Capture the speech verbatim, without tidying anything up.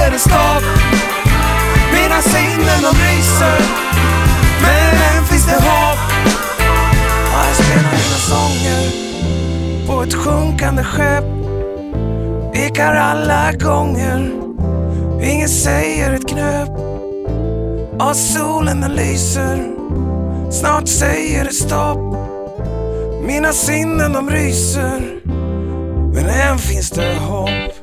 säger det stopp. Mina sinnen de ryser, men än finns det hopp. Ja, jag spelar mina sånger på ett sjunkande skepp. Ekar alla gånger, ingen säger ett knöp. Ja, solen den lyser, snart säger det stopp. Mina sinnen de ryser, men än finns det hopp.